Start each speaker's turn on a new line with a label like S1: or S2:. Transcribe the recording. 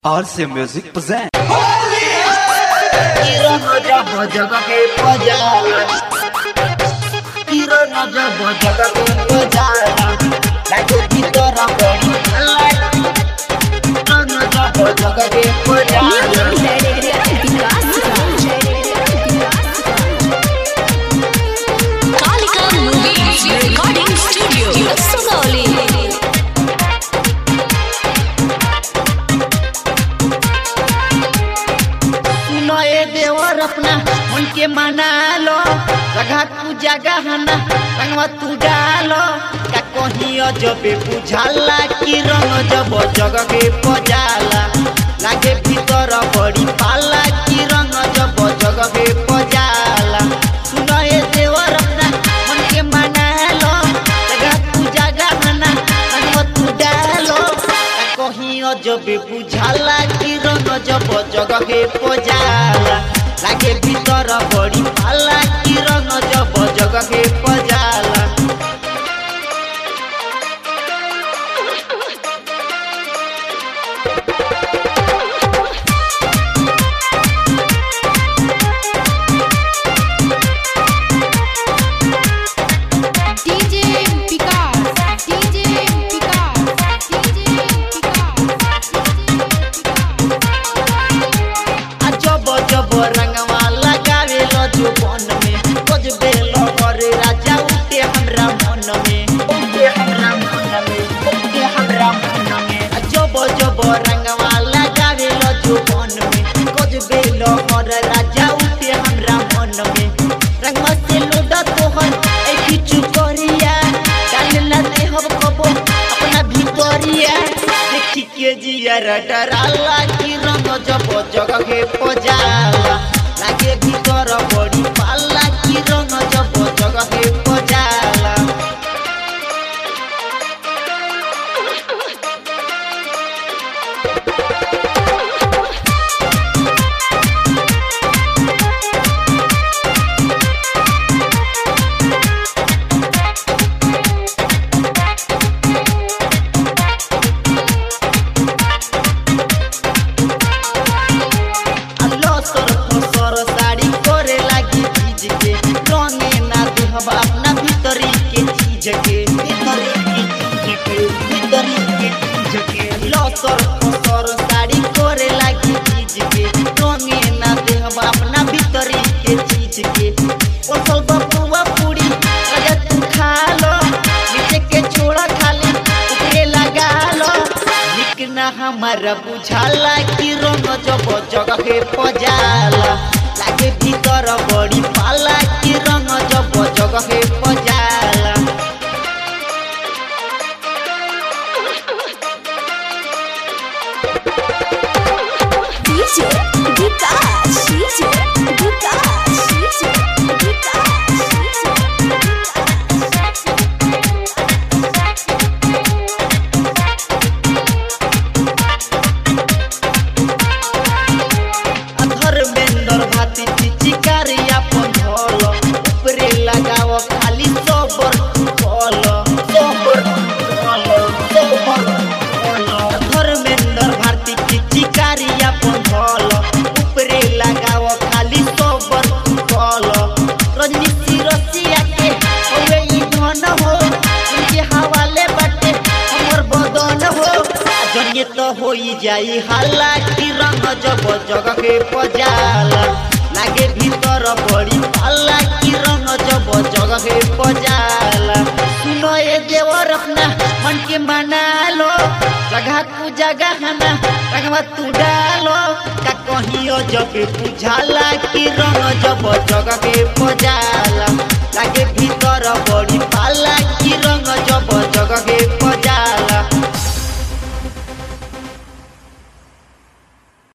S1: RC Music present.
S2: Kalika Movies Recording Studio, Sugauli.
S3: देवर अपना उनके मना लो जगह तू जगह ना रंगवा तू डालो का कहीं जब बुझाला कि रंग जब जगह के पजाला लागे भीतर बड़ी पाला कि रंग जब जगह के पजाला सुनो ये देवर अपना उनके मना लो जगह तू जगह ना रंगवा तू डालो का कहीं जब बुझाला कि रंग जब जगह के पजाला लागे भीतर बड़ी पाला कि रंग जब जगह के पजाला डराला कि रंग जब जगह के पजाला लागे भीतर बड़ी पाला कि रंग जब जगह के पजाला साड़ी करे लागी चीज के रंगे ना दे हम अपना भीतरी के चीज के ओसल बपुआ पूरी राजा तू खा लो नीचे के छोड़ा खाली ऊपरे लगा लो निक ना हमारा बुझाला कि रंग जब जगह के पजाला लागे भीतर बड़ी पाला कि रंग जब जगह के पजाला तो हो जाई हल्ला कि रंग जब जगह के पजाला लागे भीतर बड़ी पाला कि रंग जब जगह के पजाला सुनो ये देवर अपना मन के मना लो जगह तू जगह ना रंगवा तू डालो का कहीं जब बुझाला कि रंग जब जगह के पजाला लागे भीतर बड़ी